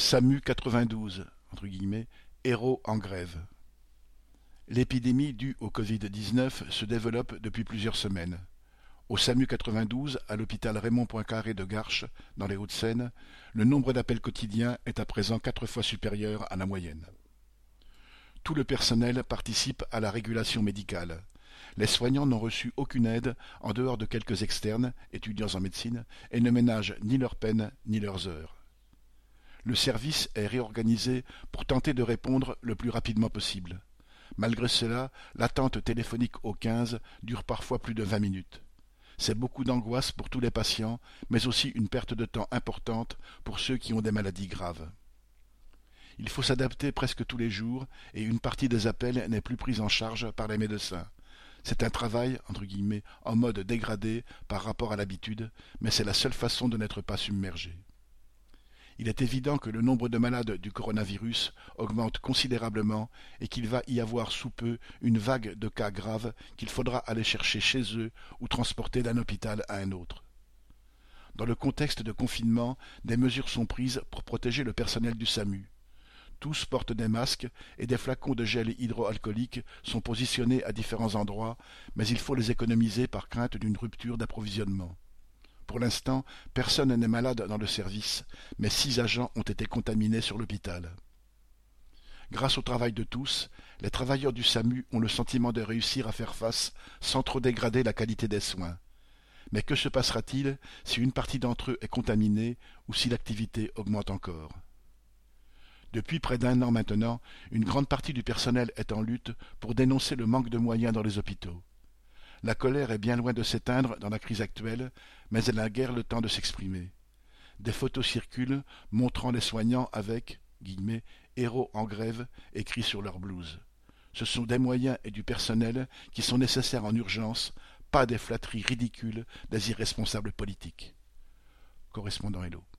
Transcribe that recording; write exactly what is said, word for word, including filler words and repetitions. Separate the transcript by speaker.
Speaker 1: SAMU quatre-vingt-douze, entre guillemets, héros en grève. L'épidémie due au Covid dix-neuf se développe depuis plusieurs semaines. Au SAMU quatre-vingt-douze, à l'hôpital Raymond Poincaré de Garches, dans les Hauts-de-Seine, le nombre d'appels quotidiens est à présent quatre fois supérieur à la moyenne. Tout le personnel participe à la régulation médicale. Les soignants n'ont reçu aucune aide en dehors de quelques externes, étudiants en médecine, et ne ménagent ni leurs peines ni leurs heures. Le service est réorganisé pour tenter de répondre le plus rapidement possible. Malgré cela, l'attente téléphonique au quinze dure parfois plus de vingt minutes. C'est beaucoup d'angoisse pour tous les patients, mais aussi une perte de temps importante pour ceux qui ont des maladies graves. Il faut s'adapter presque tous les jours et une partie des appels n'est plus prise en charge par les médecins. C'est un travail, entre guillemets, en mode dégradé par rapport à l'habitude, mais c'est la seule façon de n'être pas submergé. Il est évident que le nombre de malades du coronavirus augmente considérablement et qu'il va y avoir sous peu une vague de cas graves qu'il faudra aller chercher chez eux ou transporter d'un hôpital à un autre. Dans le contexte de confinement, des mesures sont prises pour protéger le personnel du SAMU. Tous portent des masques et des flacons de gel hydroalcoolique sont positionnés à différents endroits, mais il faut les économiser par crainte d'une rupture d'approvisionnement. Pour l'instant, personne n'est malade dans le service, mais six agents ont été contaminés sur l'hôpital. Grâce au travail de tous, les travailleurs du SAMU ont le sentiment de réussir à faire face sans trop dégrader la qualité des soins. Mais que se passera-t-il si une partie d'entre eux est contaminée ou si l'activité augmente encore ? Depuis près d'un an maintenant, une grande partie du personnel est en lutte pour dénoncer le manque de moyens dans les hôpitaux. La colère est bien loin de s'éteindre dans la crise actuelle, mais elle n'a guère le temps de s'exprimer. Des photos circulent montrant les soignants avec guillemets, « héros en grève » écrits sur leur blouse. Ce sont des moyens et du personnel qui sont nécessaires en urgence, pas des flatteries ridicules des irresponsables politiques. Correspondant Hello.